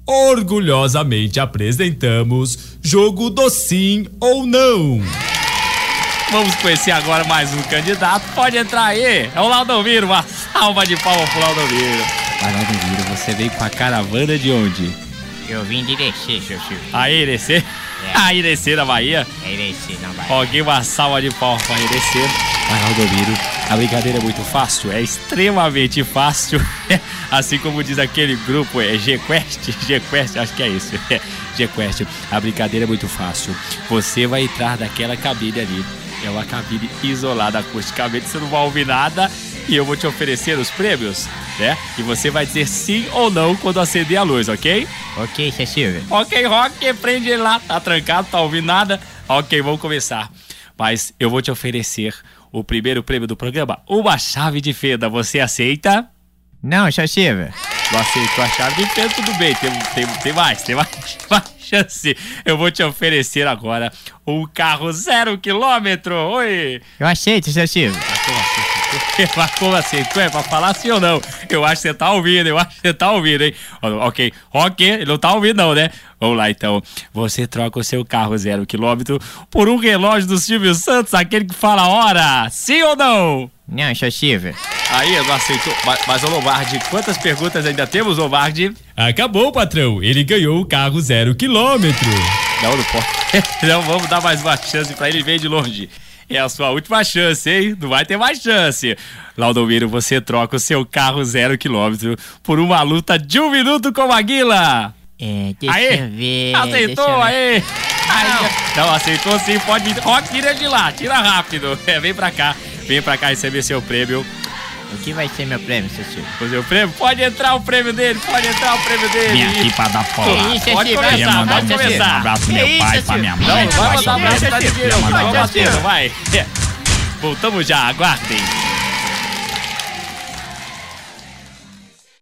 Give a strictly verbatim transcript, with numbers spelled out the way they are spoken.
orgulhosamente apresentamos Jogo do Sim ou Não. Vamos conhecer agora mais um candidato. Pode entrar aí. É o Laudomiro. Uma salva de palmas pro Laudomiro. Mas, Laudomiro, você veio com a caravana de onde? Eu vim de Irecê, seu Silvio. Aí, Irecê? É. Ah, Irecê na Bahia? É Irecê na Bahia. Alguém uma salva de palmas pra Irecê. Mas, Laudomiro, a brincadeira é muito fácil. É extremamente fácil. Assim como diz aquele grupo, é G-Quest. G-Quest, acho que é isso. É G-Quest. A brincadeira é muito fácil. Você vai entrar naquela cabine ali. É uma cabine isolada acusticamente, você não vai ouvir nada e eu vou te oferecer os prêmios, né? E você vai dizer sim ou não quando acender a luz, ok? Ok, seu Silvio. Ok, Rock, prende ele lá, tá trancado, tá ouvindo nada. Ok, vamos começar. Mas eu vou te oferecer o primeiro prêmio do programa, uma chave de fenda. Você aceita? Não, seu Silvio. Não aceitou a chave de fenda, tudo bem, tem, tem, tem mais, tem mais, mais chance. Eu vou te oferecer agora um carro zero quilômetro. Oi! Eu aceito, seu Silvio. Mas como aceitou? É pra falar sim ou não? Eu acho que você tá ouvindo, eu acho que você tá ouvindo, hein? Ok, ok, ele não tá ouvindo não, né? Vamos lá então, você troca o seu carro zero quilômetro por um relógio do Silvio Santos, aquele que fala a hora, sim ou não? Não, seu Silvio. Aí, não aceitou. Mas, mas ô Lombardi, quantas perguntas ainda temos, Lombardi? Acabou, patrão. Ele ganhou o carro zero quilômetro. Não, não pode. Não, vamos dar mais uma chance pra ele, vem de longe. É a sua última chance, hein? Não vai ter mais chance. Laudomiro, você troca o seu carro zero quilômetro por uma luta de um minuto com a Maguila. É, deixa Aê, eu ver. aceitou, deixa eu ver. aí. Não. não, aceitou sim, pode ir. Rock, tira de lá, tira rápido. É, vem pra cá, vem pra cá receber seu prêmio. O que vai ser meu prêmio, seu Silvio? O seu prêmio? Pode entrar o prêmio dele, pode entrar o prêmio dele. Vim aqui pra dar porra. Que isso, Pode Silvio? começar, Vai, pode vai, começar. Um abraço pro meu Que pai, isso, pra minha mãe. Não, não vai pra mandar um abraço pra ninguém, não. Silvio. Vai batendo, vai. Voltamos já, aguardem.